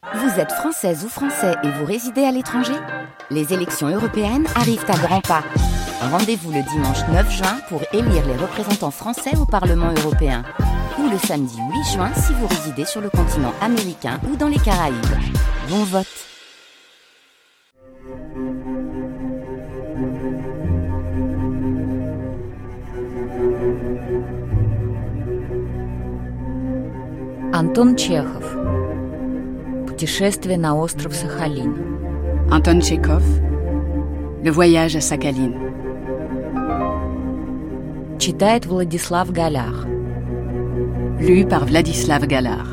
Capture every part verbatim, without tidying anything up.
Vous êtes française ou français et vous résidez à l'étranger ? Les élections européennes arrivent à grands pas. Rendez-vous le dimanche neuf juin pour élire les représentants français au Parlement européen. Ou le samedi huit juin si vous résidez sur le continent américain ou dans les Caraïbes. Bon vote! Антон Чехов. Путешествие на остров Сахалин. Anton Tchekhov. Le voyage à Sakhaline. Читает Владислав Галях. Lu par Vladislav Galar.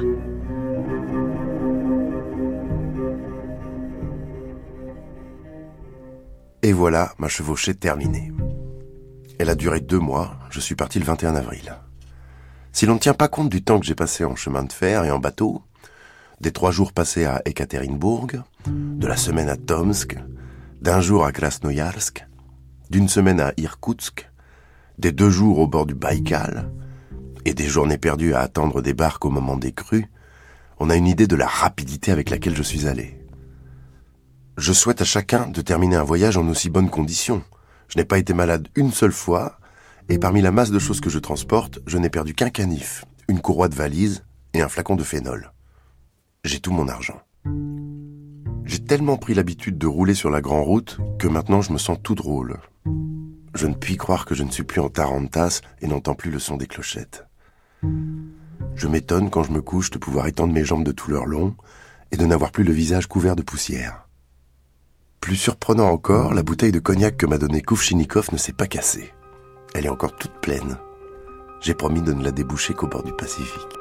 Et voilà, ma chevauchée terminée. Elle a duré deux mois, je suis parti le vingt et un avril. Si l'on ne tient pas compte du temps que j'ai passé en chemin de fer et en bateau, des trois jours passés à Ekaterinbourg, de la semaine à Tomsk, d'un jour à Krasnoyarsk, d'une semaine à Irkoutsk, des deux jours au bord du Baïkal, et des journées perdues à attendre des barques au moment des crues, on a une idée de la rapidité avec laquelle je suis allé. Je souhaite à chacun de terminer un voyage en aussi bonnes conditions. Je n'ai pas été malade une seule fois, et parmi la masse de choses que je transporte, je n'ai perdu qu'un canif, une courroie de valise et un flacon de phénol. J'ai tout mon argent. J'ai tellement pris l'habitude de rouler sur la grande route que maintenant je me sens tout drôle. Je ne puis croire que je ne suis plus en tarantasse et n'entends plus le son des clochettes. Je m'étonne quand je me couche de pouvoir étendre mes jambes de tout leur long et de n'avoir plus le visage couvert de poussière. Plus surprenant encore, la bouteille de cognac que m'a donnée Kouvchinikov ne s'est pas cassée. Elle est encore toute pleine. J'ai promis de ne la déboucher qu'au bord du Pacifique.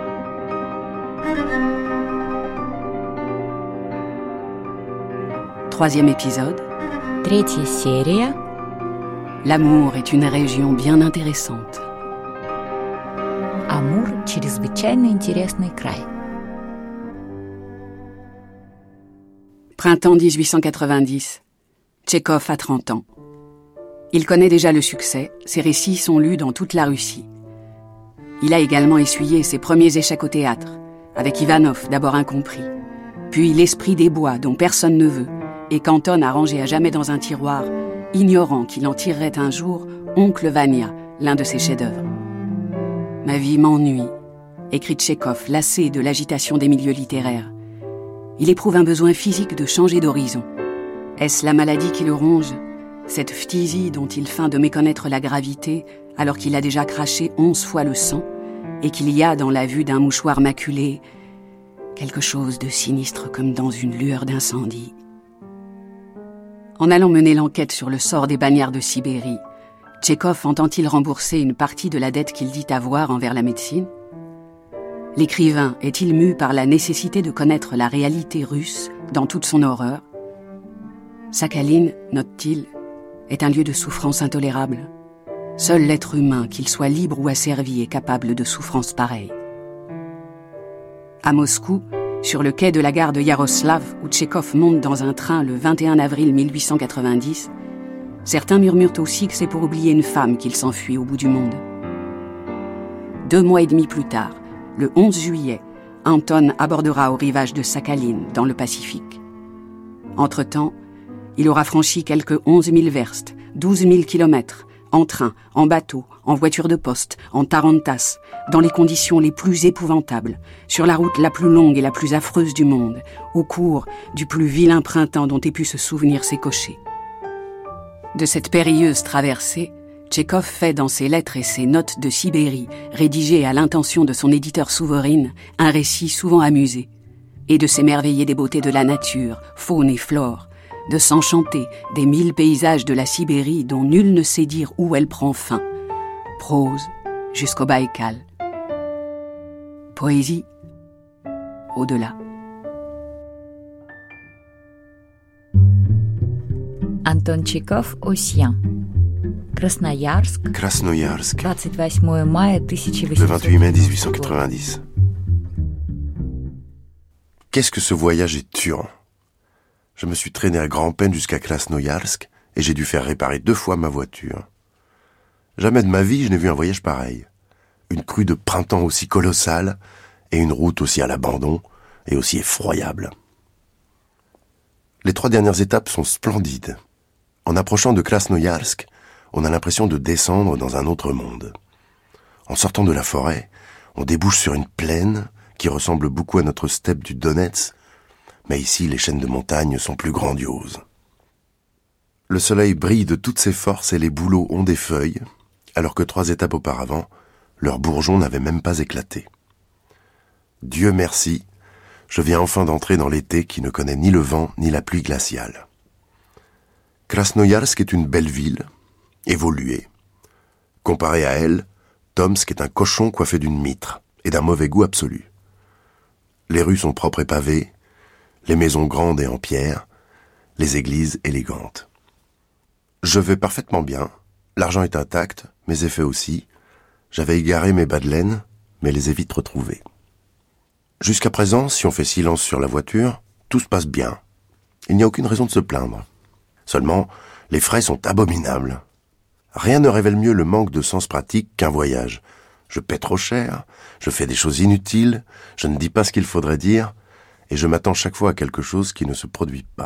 Troisième épisode. Третья серия. L'amour est une région bien intéressante. Амур – чрезвычайно интересный край. Printemps dix-huit cent quatre-vingt-dix. Tchekhov a trente ans. Il connaît déjà le succès, ses récits sont lus dans toute la Russie. Il a également essuyé ses premiers échecs au théâtre, avec Ivanov, d'abord incompris, puis L'Esprit des bois, dont personne ne veut, et qu'Anton a rangé à jamais dans un tiroir, ignorant qu'il en tirerait un jour Oncle Vania, l'un de ses chefs-d'œuvre. « Ma vie m'ennuie », écrit Tchekhov, lassé de l'agitation des milieux littéraires. Il éprouve un besoin physique de changer d'horizon. Est-ce la maladie qui le ronge ? Cette phtisie dont il feint de méconnaître la gravité alors qu'il a déjà craché onze fois le sang et qu'il y a dans la vue d'un mouchoir maculé quelque chose de sinistre comme dans une lueur d'incendie. En allant mener l'enquête sur le sort des bagnards de Sibérie, Tchekhov entend-il rembourser une partie de la dette qu'il dit avoir envers la médecine ? L'écrivain est-il mu par la nécessité de connaître la réalité russe dans toute son horreur ? Sakhaline, note-t-il, est un lieu de souffrance intolérable. Seul l'être humain, qu'il soit libre ou asservi, est capable de souffrances pareilles. À Moscou, sur le quai de la gare de Yaroslav, où Tchekhov monte dans un train le vingt et un avril mille huit cent quatre-vingt-dix, certains murmurent aussi que c'est pour oublier une femme qu'il s'enfuit au bout du monde. Deux mois et demi plus tard, le onze juillet, Anton abordera au rivage de Sakhaline, dans le Pacifique. Entre-temps, il aura franchi quelques onze mille verstes, douze mille kilomètres, en train, en bateau, en voiture de poste, en tarantasse, dans les conditions les plus épouvantables, sur la route la plus longue et la plus affreuse du monde, au cours du plus vilain printemps dont ait pu se souvenir ses cochers. De cette périlleuse traversée, Tchekhov fait dans ses lettres et ses notes de Sibérie, rédigées à l'intention de son éditeur Souvorine, un récit souvent amusé, et de s'émerveiller des beautés de la nature, faune et flore, de s'enchanter des mille paysages de la Sibérie dont nul ne sait dire où elle prend fin. Prose jusqu'au Baïkal. Poésie au-delà. Антон Чехов, Осьян. Красноярск. Krasnoyarsk, двадцать восьмое мая тысяча le vingt-huit mai dix-huit cent восемьсот quatre-vingt-dix. Qu'est-ce que ce voyage est tuant. Je me suis traîné à grand-peine jusqu'à Krasnoyarsk et j'ai dû faire réparer deux fois ma voiture. Jamais de ma vie je n'ai vu un voyage pareil. Une crue de printemps aussi colossale et une route aussi à l'abandon, et aussi effroyable. Les trois dernières étapes sont splendides. En approchant de Krasnoyarsk, on a l'impression de descendre dans un autre monde. En sortant de la forêt, on débouche sur une plaine qui ressemble beaucoup à notre steppe du Donetsk, mais ici les chaînes de montagnes sont plus grandioses. Le soleil brille de toutes ses forces et les bouleaux ont des feuilles, alors que trois étapes auparavant, leurs bourgeons n'avaient même pas éclaté. Dieu merci, je viens enfin d'entrer dans l'été qui ne connaît ni le vent ni la pluie glaciale. Krasnoyarsk est une belle ville, évoluée. Comparé à elle, Tomsk est un cochon coiffé d'une mitre et d'un mauvais goût absolu. Les rues sont propres et pavées, les maisons grandes et en pierre, les églises élégantes. Je vais parfaitement bien, l'argent est intact, mes effets aussi. J'avais égaré mes bas de laine, mais les ai vite retrouvés. Jusqu'à présent, si on fait silence sur la voiture, tout se passe bien. Il n'y a aucune raison de se plaindre. Seulement, les frais sont abominables. Rien ne révèle mieux le manque de sens pratique qu'un voyage. Je paie trop cher, je fais des choses inutiles, je ne dis pas ce qu'il faudrait dire, et je m'attends chaque fois à quelque chose qui ne se produit pas.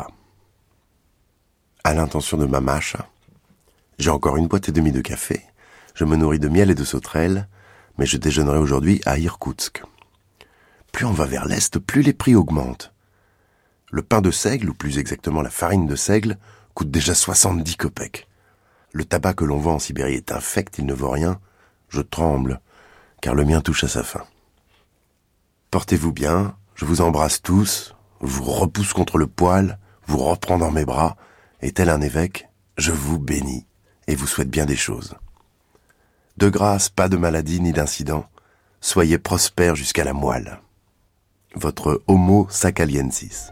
À l'intention de ma Masha, j'ai encore une boîte et demie de café, je me nourris de miel et de sauterelles, mais je déjeunerai aujourd'hui à Irkoutsk. Plus on va vers l'est, plus les prix augmentent. Le pain de seigle, ou plus exactement la farine de seigle, coûte déjà soixante-dix kopecks. Le tabac que l'on vend en Sibérie est infect, il ne vaut rien. Je tremble, car le mien touche à sa fin. Portez-vous bien, je vous embrasse tous, vous repousse contre le poil, vous reprends dans mes bras, et tel un évêque, je vous bénis et vous souhaite bien des choses. De grâce, pas de maladie ni d'incident, soyez prospères jusqu'à la moelle. Votre Homo Sakaliensis.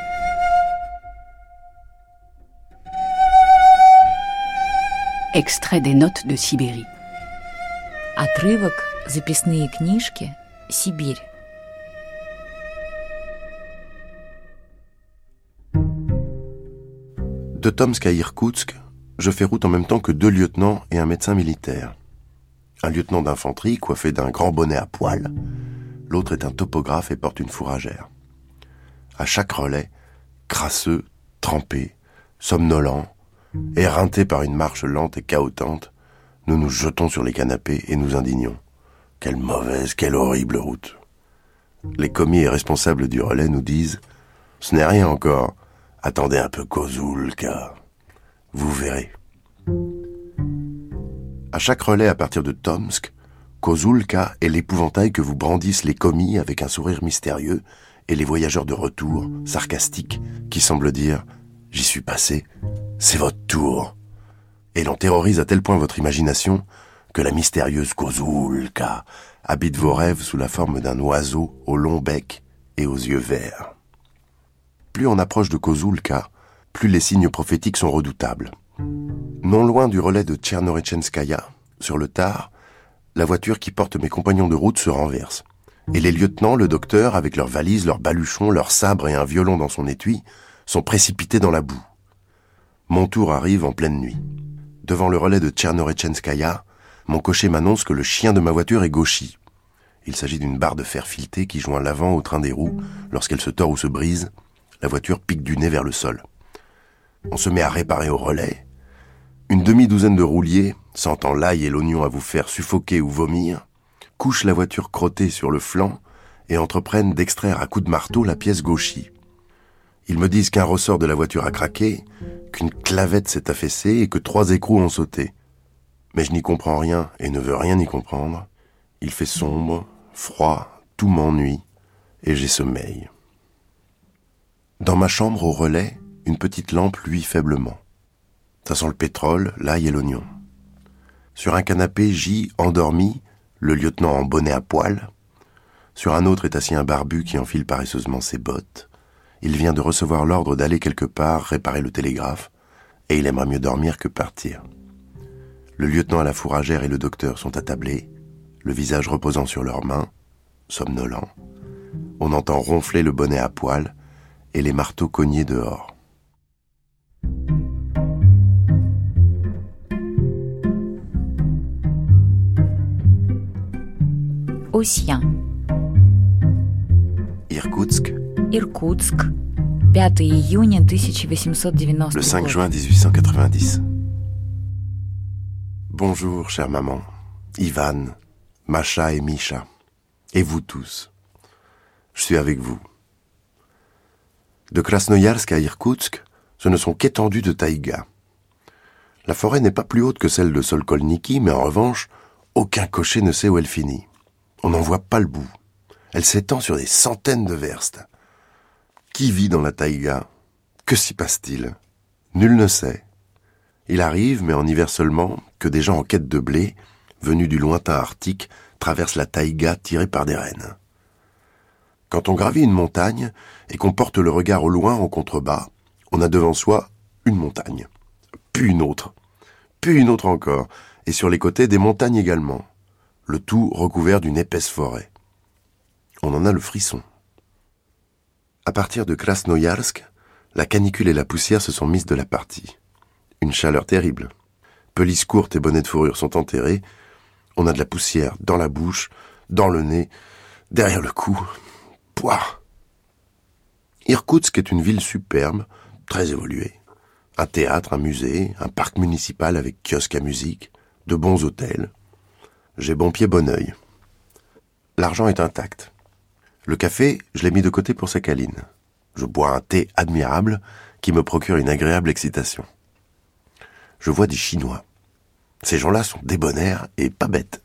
Extrait des notes de Sibérie. Отрывок «Записные книжки. Сибирь». De Tomsk à Irkoutsk, je fais route en même temps que deux lieutenants et un médecin militaire. Un lieutenant d'infanterie coiffé d'un grand bonnet à poil, l'autre est un topographe et porte une fourragère. À chaque relais, crasseux, trempés, somnolents, éreintés par une marche lente et cahotante, nous nous jetons sur les canapés et nous indignons. Quelle mauvaise, quelle horrible route. Les commis et responsables du relais nous disent « Ce n'est rien encore, attendez un peu Kozulka, vous verrez. » À chaque relais à partir de Tomsk, Kozulka est l'épouvantail que vous brandissent les commis avec un sourire mystérieux et les voyageurs de retour, sarcastiques, qui semblent dire « J'y suis passé, c'est votre tour ». Et l'on terrorise à tel point votre imagination que la mystérieuse Kozulka habite vos rêves sous la forme d'un oiseau au long bec et aux yeux verts. Plus on approche de Kozulka, plus les signes prophétiques sont redoutables. Non loin du relais de Tchernoretchenskaya, sur le tard, la voiture qui porte mes compagnons de route se renverse. Et les lieutenants, le docteur, avec leurs valises, leurs baluchons, leurs sabres et un violon dans son étui, sont précipités dans la boue. Mon tour arrive en pleine nuit. Devant le relais de Tchernoretchenskaya, mon cocher m'annonce que le chien de ma voiture est gauchi. Il s'agit d'une barre de fer filetée qui joint l'avant au train des roues. Lorsqu'elle se tord ou se brise, la voiture pique du nez vers le sol. On se met à réparer au relais. Une demi-douzaine de rouliers, sentant l'ail et l'oignon à vous faire suffoquer ou vomir, couchent la voiture crottée sur le flanc et entreprennent d'extraire à coups de marteau la pièce gauchie. Ils me disent qu'un ressort de la voiture a craqué, qu'une clavette s'est affaissée et que trois écrous ont sauté. Mais je n'y comprends rien et ne veux rien y comprendre. Il fait sombre, froid, tout m'ennuie et j'ai sommeil. Dans ma chambre au relais, une petite lampe luit faiblement. Ça sent le pétrole, l'ail et l'oignon. Sur un canapé gît, endormi, le lieutenant en bonnet à poil. Sur un autre est assis un barbu qui enfile paresseusement ses bottes. Il vient de recevoir l'ordre d'aller quelque part réparer le télégraphe, et il aimerait mieux dormir que partir. Le lieutenant à la fourragère et le docteur sont attablés, le visage reposant sur leurs mains, somnolents. On entend ronfler le bonnet à poil et les marteaux cogner dehors. Ossien. Irkoutsk, Иркутск, пятого июня тысяча восемьсот девяностого Le cinq juin dix-huit cent quatre-vingt-dix. Bonjour, chère maman, Ivan, Macha et Misha, et vous tous. Je suis avec vous. De Krasnoyarsk à Irkoutsk, ce ne sont qu'étendues de taïga. La forêt n'est pas plus haute que celle de Solkolniki, mais en revanche, aucun cocher ne sait où elle finit. On n'en voit pas le bout. Elle s'étend sur des centaines de verstes. Qui vit dans la taïga? Que s'y passe-t-il? Nul ne sait. Il arrive, mais en hiver seulement, que des gens en quête de blé, venus du lointain arctique, traversent la taïga tirés par des rennes. Quand on gravit une montagne et qu'on porte le regard au loin en contrebas, on a devant soi une montagne, puis une autre, puis une autre encore, et sur les côtés des montagnes également, le tout recouvert d'une épaisse forêt. On en a le frisson. À partir de Krasnoyarsk, la canicule et la poussière se sont mises de la partie. Une chaleur terrible. Pelisses courtes et bonnets de fourrure sont enterrés. On a de la poussière dans la bouche, dans le nez, derrière le cou. Pouah! Irkoutsk est une ville superbe, très évoluée. Un théâtre, un musée, un parc municipal avec kiosque à musique, de bons hôtels. J'ai bon pied, bon œil. L'argent est intact. Le café, je l'ai mis de côté pour sa câline. Je bois un thé admirable qui me procure une agréable excitation. Je vois des Chinois. Ces gens-là sont débonnaires et pas bêtes.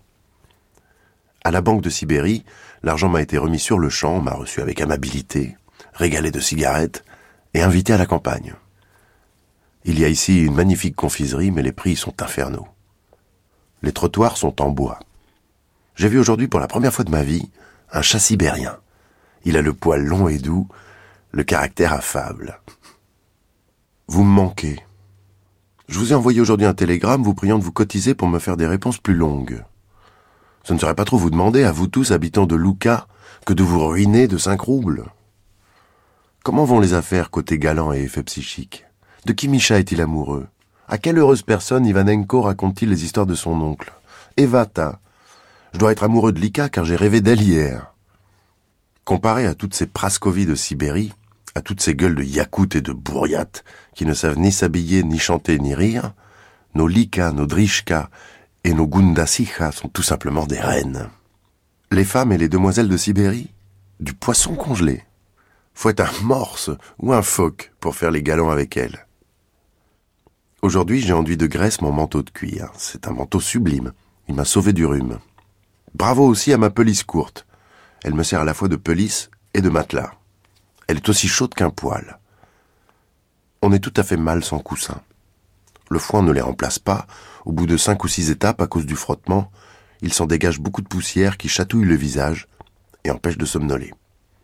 À la Banque de Sibérie, l'argent m'a été remis sur le champ, on m'a reçu avec amabilité, régalé de cigarettes et invité à la campagne. Il y a ici une magnifique confiserie, mais les prix sont infernaux. Les trottoirs sont en bois. J'ai vu aujourd'hui pour la première fois de ma vie un chat sibérien. Il a le poil long et doux, le caractère affable. Vous me manquez. Je vous ai envoyé aujourd'hui un télégramme vous priant de vous cotiser pour me faire des réponses plus longues. Ce ne serait pas trop vous demander, à vous tous habitants de Louka, que de vous ruiner de cinq roubles. Comment vont les affaires côté galant et effet psychique? De qui Misha est-il amoureux? À quelle heureuse personne Ivanenko raconte-t-il les histoires de son oncle? Evata. Je dois être amoureux de Lika car j'ai rêvé d'elle hier. Comparé à toutes ces Praskovie de Sibérie, à toutes ces gueules de Yakout et de Bouriat qui ne savent ni s'habiller, ni chanter, ni rire, nos Lika, nos Drishka et nos Gundasicha sont tout simplement des reines. Les femmes et les demoiselles de Sibérie, du poisson congelé. Faut être un morse ou un phoque pour faire les galants avec elles. Aujourd'hui, j'ai enduit de graisse mon manteau de cuir. C'est un manteau sublime. Il m'a sauvé du rhume. Bravo aussi à ma pelisse courte. Elle me sert à la fois de pelisse et de matelas. Elle est aussi chaude qu'un poêle. On est tout à fait mal sans coussin. Le foin ne les remplace pas. Au bout de cinq ou six étapes, à cause du frottement, il s'en dégage beaucoup de poussière qui chatouille le visage et empêche de somnoler.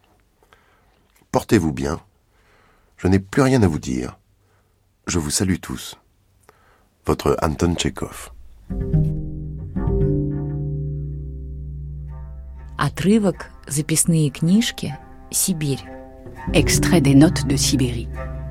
Portez-vous bien. Je n'ai plus rien à vous dire. Je vous salue tous. Votre Anton Tchekhov. Отрывок «Записные книжки. Сибирь». Extrait des notes de Sibérie.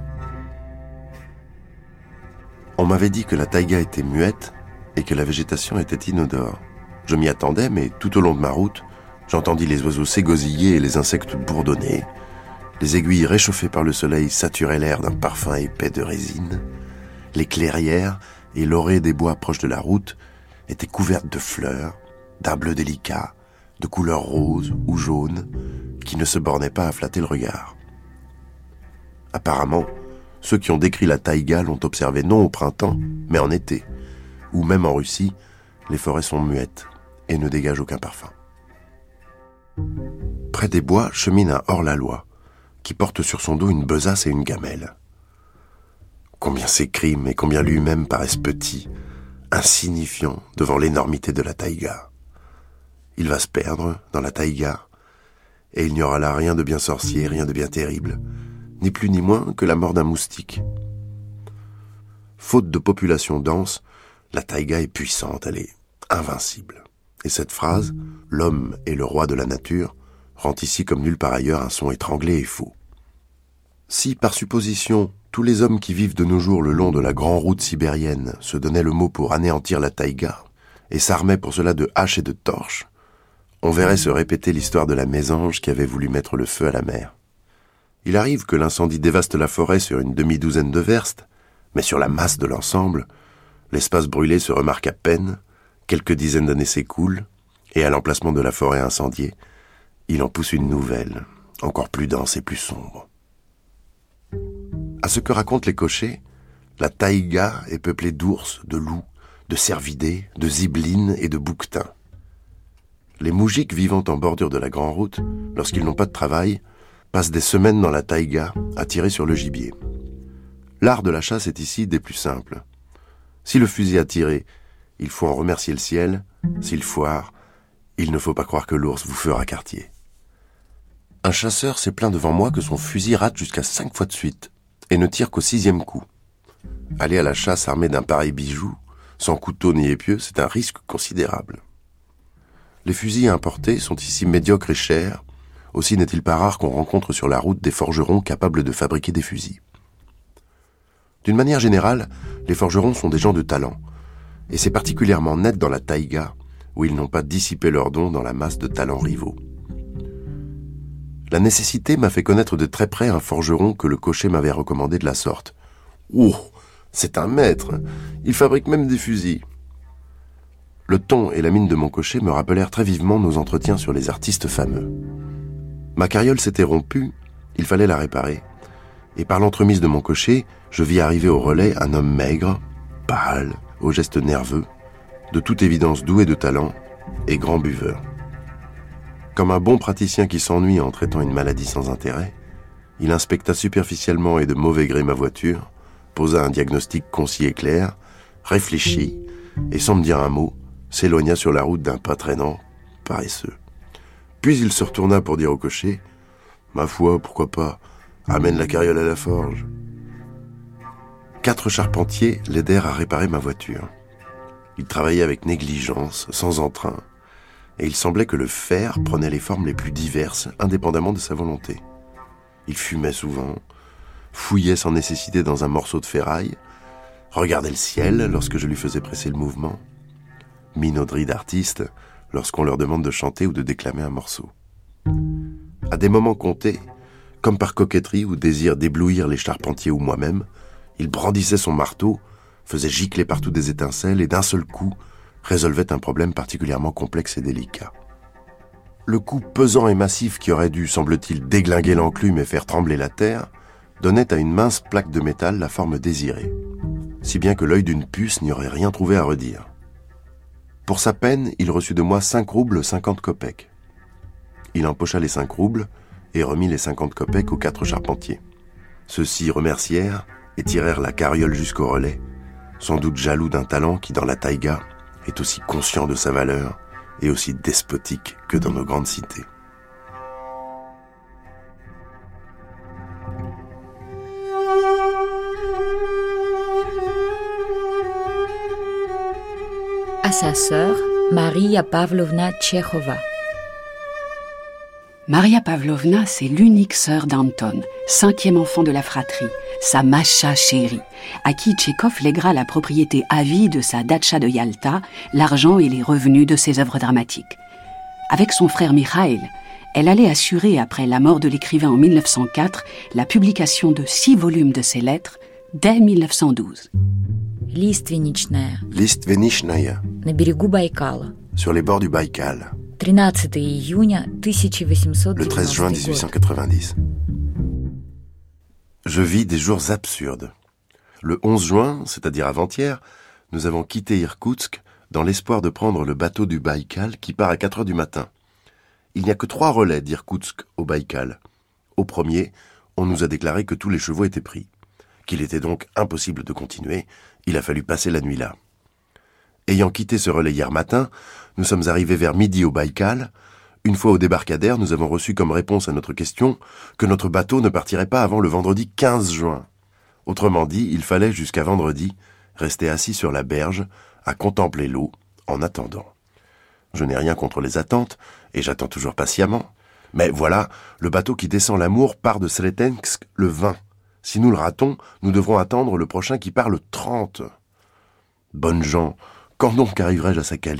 On m'avait dit que la taïga était muette et que la végétation était inodore. Je m'y attendais, mais tout au long de ma route, j'entendis les oiseaux s'égosiller et les insectes bourdonner. Les aiguilles réchauffées par le soleil saturaient l'air d'un parfum épais de résine. Les clairières et l'orée des bois proches de la route étaient couvertes de fleurs, d'un bleu délicat, de couleur rose ou jaune, qui ne se bornaient pas à flatter le regard. Apparemment, ceux qui ont décrit la taïga l'ont observé non au printemps, mais en été, où même en Russie, les forêts sont muettes et ne dégagent aucun parfum. Près des bois chemine un hors-la-loi, qui porte sur son dos une besace et une gamelle. Combien ces crimes et combien lui-même paraissent petits, insignifiants devant l'énormité de la taïga. Il va se perdre dans la taïga, et il n'y aura là rien de bien sorcier, rien de bien terrible, ni plus ni moins que la mort d'un moustique. Faute de population dense, la taïga est puissante, elle est invincible. Et cette phrase, « L'homme est le roi de la nature », rend ici comme nulle part ailleurs un son étranglé et faux. Si, par supposition, tous les hommes qui vivent de nos jours le long de la grande route sibérienne se donnaient le mot pour anéantir la taïga, et s'armaient pour cela de haches et de torches, on verrait se répéter l'histoire de la mésange qui avait voulu mettre le feu à la mer. Il arrive que l'incendie dévaste la forêt sur une demi-douzaine de verstes, mais sur la masse de l'ensemble, l'espace brûlé se remarque à peine, quelques dizaines d'années s'écoulent, et à l'emplacement de la forêt incendiée, il en pousse une nouvelle, encore plus dense et plus sombre. À ce que racontent les cochers, la taïga est peuplée d'ours, de loups, de cervidés, de ziblines et de bouquetins. Les moujiks vivant en bordure de la grande route, lorsqu'ils n'ont pas de travail, passent des semaines dans la taïga à tirer sur le gibier. L'art de la chasse est ici des plus simples. Si le fusil a tiré, il faut en remercier le ciel. S'il foire, il ne faut pas croire que l'ours vous fera quartier. Un chasseur s'est plaint devant moi que son fusil rate jusqu'à cinq fois de suite et ne tire qu'au sixième coup. Aller à la chasse armé d'un pareil bijou, sans couteau ni épieu, c'est un risque considérable. Les fusils importés sont ici médiocres et chers, aussi n'est-il pas rare qu'on rencontre sur la route des forgerons capables de fabriquer des fusils. D'une manière générale, les forgerons sont des gens de talent, et c'est particulièrement net dans la taïga, où ils n'ont pas dissipé leurs dons dans la masse de talents rivaux. La nécessité m'a fait connaître de très près un forgeron que le cocher m'avait recommandé de la sorte. « Oh, c'est un maître, il fabrique même des fusils !» Le ton et la mine de mon cocher me rappelèrent très vivement nos entretiens sur les artistes fameux. Ma carriole s'était rompue, il fallait la réparer, et par l'entremise de mon cocher, je vis arriver au relais un homme maigre, pâle, aux gestes nerveux, de toute évidence doué de talent et grand buveur. Comme un bon praticien qui s'ennuie en traitant une maladie sans intérêt, il inspecta superficiellement et de mauvais gré ma voiture, posa un diagnostic concis et clair, réfléchit, et sans me dire un mot, s'éloigna sur la route d'un pas traînant, paresseux. Puis il se retourna pour dire au cocher « Ma foi, pourquoi pas, amène la carriole à la forge. » Quatre charpentiers l'aidèrent à réparer ma voiture. Ils travaillaient avec négligence, sans entrain, et il semblait que le fer prenait les formes les plus diverses, indépendamment de sa volonté. Il fumait souvent, fouillait sans nécessité dans un morceau de ferraille, regardait le ciel lorsque je lui faisais presser le mouvement, minauderie d'artistes lorsqu'on leur demande de chanter ou de déclamer un morceau. À des moments comptés, comme par coquetterie ou désir d'éblouir les charpentiers ou moi-même, il brandissait son marteau, faisait gicler partout des étincelles et d'un seul coup résolvait un problème particulièrement complexe et délicat. Le coup pesant et massif qui aurait dû, semble-t-il, déglinguer l'enclume et faire trembler la terre, donnait à une mince plaque de métal la forme désirée, si bien que l'œil d'une puce n'y aurait rien trouvé à redire. Pour sa peine, il reçut de moi cinq roubles cinquante kopecks. Il empocha les cinq roubles et remit les cinquante kopecks aux quatre charpentiers. Ceux-ci remercièrent et tirèrent la carriole jusqu'au relais, sans doute jaloux d'un talent qui, dans la taïga, est aussi conscient de sa valeur et aussi despotique que dans nos grandes cités. À sa sœur, Maria Pavlovna Tchekhova. Maria Pavlovna, c'est l'unique sœur d'Anton, cinquième enfant de la fratrie, sa Masha chérie, à qui Tchekhov lèguera la propriété à vie de sa datcha de Yalta, l'argent et les revenus de ses œuvres dramatiques. Avec son frère Mikhail, elle allait assurer, après la mort de l'écrivain en mille neuf cent quatre, la publication de six volumes de ses lettres dès mille neuf cent douze. Лиственничная. Лиственничная. На берегу Байкала. Sur les bords du Baïkal. тринадцатого июня тысяча восемьсот Le treize juin dix-huit cent quatre-vingt-dix. Je vis des jours absurdes. Le onze juin, c'est-à-dire avant-hier, nous avons quitté Irkoutsk dans l'espoir de prendre le bateau du Baïkal qui part à quatre heures du matin. Il n'y a que trois relais d'Irkoutsk au Baïkal. Au premier, on nous a déclaré que tous les chevaux étaient pris, qu'il était donc impossible de continuer, il a fallu passer la nuit là. Ayant quitté ce relais hier matin, nous sommes arrivés vers midi au Baïkal. Une fois au débarcadère, nous avons reçu comme réponse à notre question que notre bateau ne partirait pas avant le vendredi quinze juin. Autrement dit, il fallait jusqu'à vendredi rester assis sur la berge à contempler l'eau en attendant. Je n'ai rien contre les attentes et j'attends toujours patiemment. Mais voilà, le bateau qui descend l'Amour part de Sretensk le vingt. Si nous le ratons, nous devrons attendre le prochain qui part le trente. Bonnes gens, quand donc arriverai-je à Sakhaline ?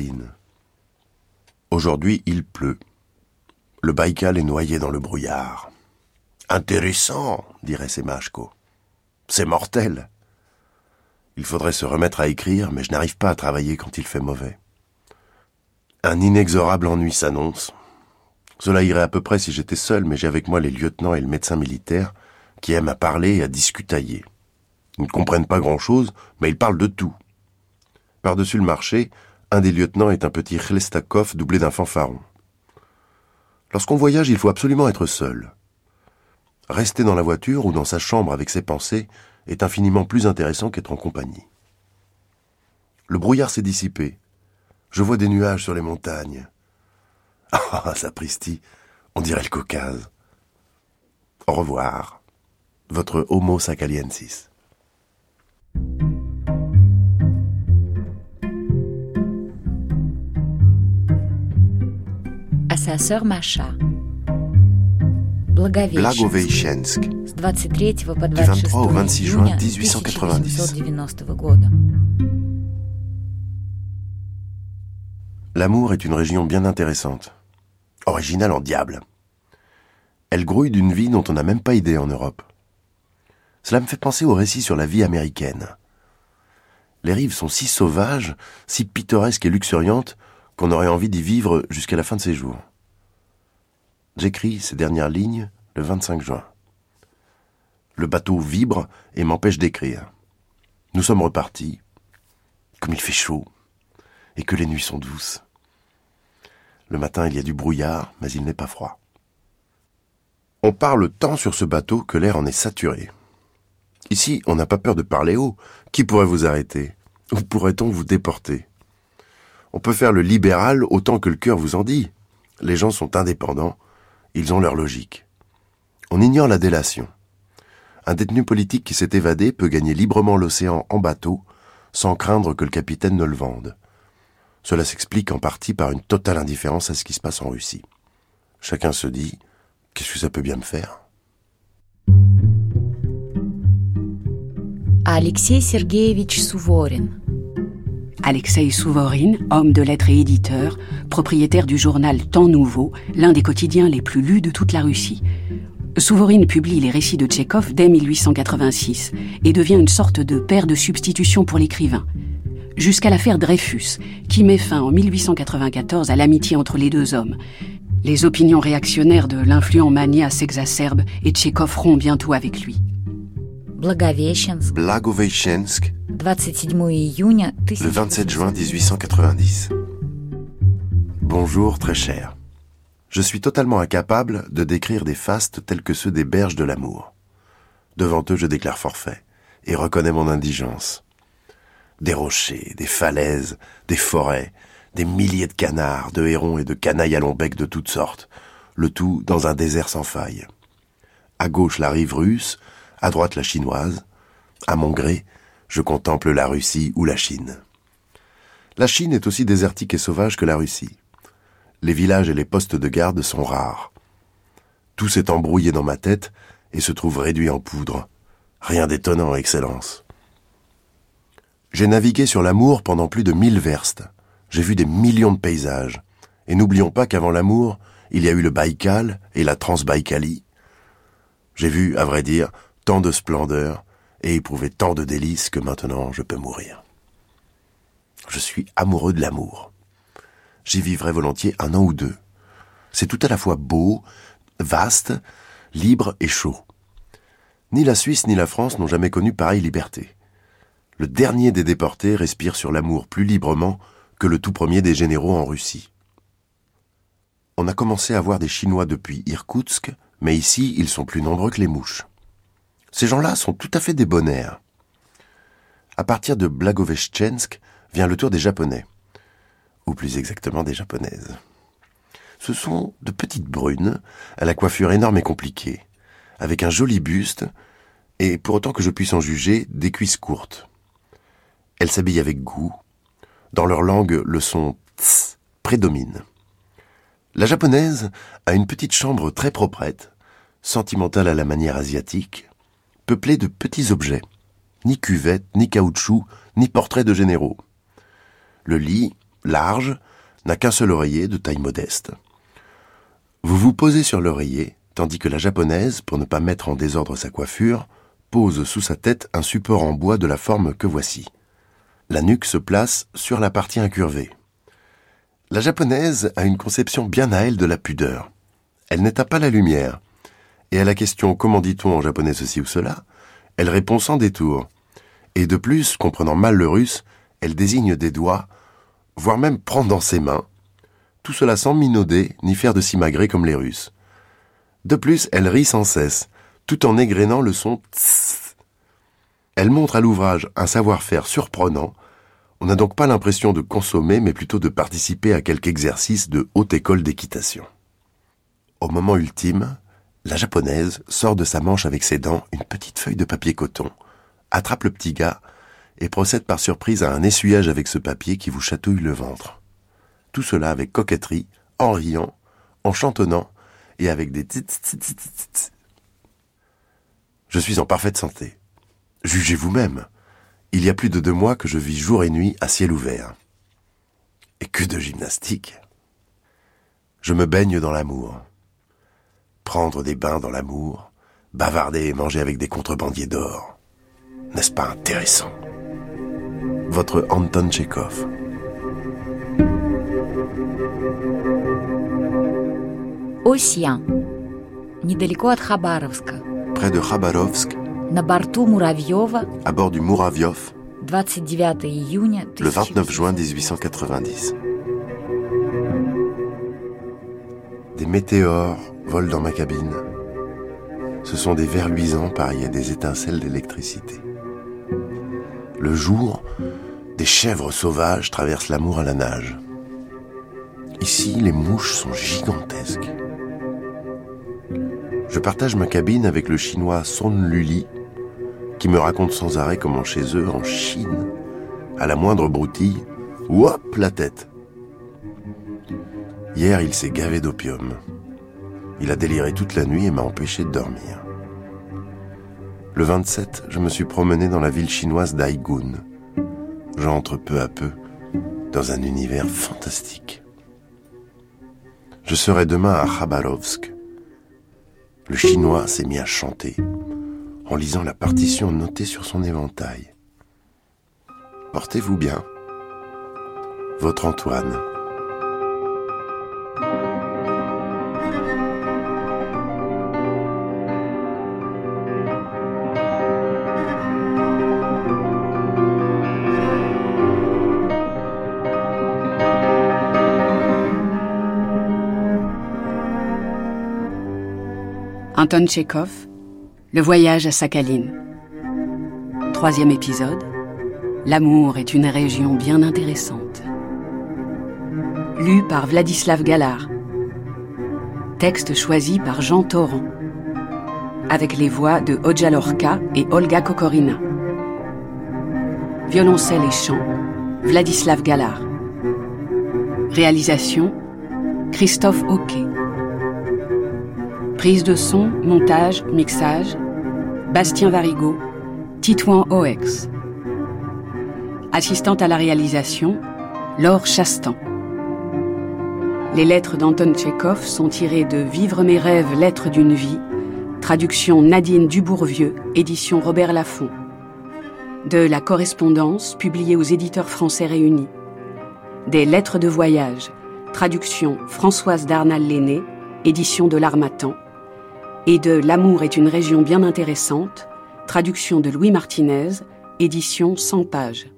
Aujourd'hui, il pleut. Le Baïkal est noyé dans le brouillard. Intéressant, dirait Semashko. C'est mortel. Il faudrait se remettre à écrire, mais je n'arrive pas à travailler quand il fait mauvais. Un inexorable ennui s'annonce. Cela irait à peu près si j'étais seul, mais j'ai avec moi les lieutenants et le médecin militaire qui aiment à parler et à discutailler. Ils ne comprennent pas grand-chose, mais ils parlent de tout. Par-dessus le marché, un des lieutenants est un petit Chlestakov doublé d'un fanfaron. Lorsqu'on voyage, il faut absolument être seul. Rester dans la voiture ou dans sa chambre avec ses pensées est infiniment plus intéressant qu'être en compagnie. Le brouillard s'est dissipé. Je vois des nuages sur les montagnes. Ah, sapristi, on dirait le Caucase. Au revoir, votre Homo sacaliensis. À sa sœur Masha. Благовещенск. С двадцать третьего по двадцать шестое июня тысяча восемьсот девяностого года. L'amour est une région bien intéressante, originale en diable. Elle grouille d'une vie dont on n'a même pas idée en Europe. Cela me fait penser aux récits sur la vie américaine. Les rives sont si sauvages, si pittoresques et luxuriantes qu'on aurait envie d'y vivre jusqu'à la fin de ses jours. J'écris ces dernières lignes le vingt-cinq juin. Le bateau vibre et m'empêche d'écrire. Nous sommes repartis, comme il fait chaud, et que les nuits sont douces. Le matin, il y a du brouillard, mais il n'est pas froid. On parle tant sur ce bateau que l'air en est saturé. Ici, on n'a pas peur de parler haut. Qui pourrait vous arrêter? Ou pourrait-on vous déporter? On peut faire le libéral autant que le cœur vous en dit. Les gens sont indépendants, ils ont leur logique. On ignore la délation. Un détenu politique qui s'est évadé peut gagner librement l'océan en bateau, sans craindre que le capitaine ne le vende. Cela s'explique en partie par une totale indifférence à ce qui se passe en Russie. Chacun se dit, qu'est-ce que ça peut bien me faire? Alexei Sergeyevich Souvorine. Alexei Souvorine, homme de lettres et éditeur, propriétaire du journal Temps Nouveau, l'un des quotidiens les plus lus de toute la Russie. Souvorine publie les récits de Tchekhov dès mille huit cent quatre-vingt-six et devient une sorte de père de substitution pour l'écrivain. Jusqu'à l'affaire Dreyfus, qui met fin en mille huit cent quatre-vingt-quatorze à l'amitié entre les deux hommes. Les opinions réactionnaires de l'influent Mania s'exacerbent et Tchekhov rompt bientôt avec lui. Благовещенск. Благовещенsk, двадцать седьмого июня le vingt-sept juin dix-huit cent quatre-vingt-dix. Bonjour très cher. Je suis totalement incapable de décrire des fastes tels que ceux des berges de l'amour. Devant eux, je déclare forfait et reconnais mon indigence. Des rochers, des falaises, des forêts, des milliers de canards, de hérons et de canailles à long bec de toutes sortes, le tout dans un désert sans faille. À gauche la rive russe, à droite la chinoise. À mon gré, je contemple la Russie ou la Chine. La Chine est aussi désertique et sauvage que la Russie. Les villages et les postes de garde sont rares. Tout s'est embrouillé dans ma tête et se trouve réduit en poudre. Rien d'étonnant, Excellence. J'ai navigué sur l'amour pendant plus de mille verstes. J'ai vu des millions de paysages. Et n'oublions pas qu'avant l'amour, il y a eu le Baïkal et la Transbaïkalie. J'ai vu, à vrai dire, tant de splendeur et éprouvé tant de délices que maintenant je peux mourir. Je suis amoureux de l'amour. J'y vivrai volontiers un an ou deux. C'est tout à la fois beau, vaste, libre et chaud. Ni la Suisse ni la France n'ont jamais connu pareille liberté. Le dernier des déportés respire sur l'amour plus librement que le tout premier des généraux en Russie. On a commencé à voir des Chinois depuis Irkoutsk, mais ici ils sont plus nombreux que les mouches. Ces gens-là sont tout à fait débonnaires. À partir de Blagoveshchensk vient le tour des Japonais, ou plus exactement des Japonaises. Ce sont de petites brunes, à la coiffure énorme et compliquée, avec un joli buste, et pour autant que je puisse en juger, des cuisses courtes. Elles s'habillent avec goût. Dans leur langue, le son ts prédomine. La japonaise a une petite chambre très proprette, sentimentale à la manière asiatique, peuplée de petits objets, ni cuvette, ni caoutchouc, ni portrait de généraux. Le lit, large, n'a qu'un seul oreiller de taille modeste. Vous vous posez sur l'oreiller, tandis que la japonaise, pour ne pas mettre en désordre sa coiffure, pose sous sa tête un support en bois de la forme que voici. La nuque se place sur la partie incurvée. La japonaise a une conception bien à elle de la pudeur. Elle n'éteint pas la lumière. Et à la question « Comment dit-on en japonais ceci ou cela ?», elle répond sans détour. Et de plus, comprenant mal le russe, elle désigne des doigts, voire même prend dans ses mains, tout cela sans minauder ni faire de simagrée comme les Russes. De plus, elle rit sans cesse, tout en égrénant le son tss. Elle montre à l'ouvrage un savoir-faire surprenant. On n'a donc pas l'impression de consommer, mais plutôt de participer à quelque exercice de haute école d'équitation. Au moment ultime, la japonaise sort de sa manche avec ses dents une petite feuille de papier coton, attrape le petit gars et procède par surprise à un essuyage avec ce papier qui vous chatouille le ventre. Tout cela avec coquetterie, en riant, en chantonnant et avec des tits tits tits tits. Je suis en parfaite santé. Jugez vous-même. Il y a plus de deux mois que je vis jour et nuit à ciel ouvert. Et que de gymnastique. Je me baigne dans l'amour. Prendre des bains dans l'amour, bavarder et manger avec des contrebandiers d'or. N'est-ce pas intéressant ? Votre Anton Tchekhov. Осьян, недалеко от Хабаровска. Près de Khabarovsk, На борту Муравьева, à bord du Muravyov, двадцать девятого июня le vingt-neuf juin dix-huit cent quatre-vingt-dix. Des météores volent dans ma cabine. Ce sont des vers luisants pareils à des étincelles d'électricité. Le jour, des chèvres sauvages traversent l'amour à la nage. Ici, les mouches sont gigantesques. Je partage ma cabine avec le chinois Son Luli, qui me raconte sans arrêt comment chez eux, en Chine, à la moindre broutille, hop, la tête. Hier, il s'est gavé d'opium. Il a déliré toute la nuit et m'a empêché de dormir. Le vingt-sept, je me suis promené dans la ville chinoise d'Aigun. J'entre peu à peu dans un univers fantastique. Je serai demain à Khabarovsk. Le chinois s'est mis à chanter en lisant la partition notée sur son éventail. Portez-vous bien. Votre Antoine. Anton Tchekhov, Le voyage à Sakhaline. Troisième épisode, L'amour est une région bien intéressante. Lu par Vladislav Galar. Texte choisi par Jean Torrent. Avec les voix de Hodja Lorca et Olga Kokorina. Violoncelle et chant, Vladislav Galar. Réalisation, Christophe Hoquet. Prise de son, montage, mixage, Bastien Varigo, Titouan Oex. Assistante à la réalisation, Laure Chastan. Les lettres d'Anton Tchekhov sont tirées de Vivre mes rêves, lettres d'une vie, traduction Nadine Dubourvieux, édition Robert Laffont. De La correspondance, publiée aux éditeurs français réunis. Des lettres de voyage, traduction Françoise Darnal-Lenné, édition de l'Harmattan. Et de L'amour est une région bien intéressante, traduction de Louis Martinez, édition cent pages.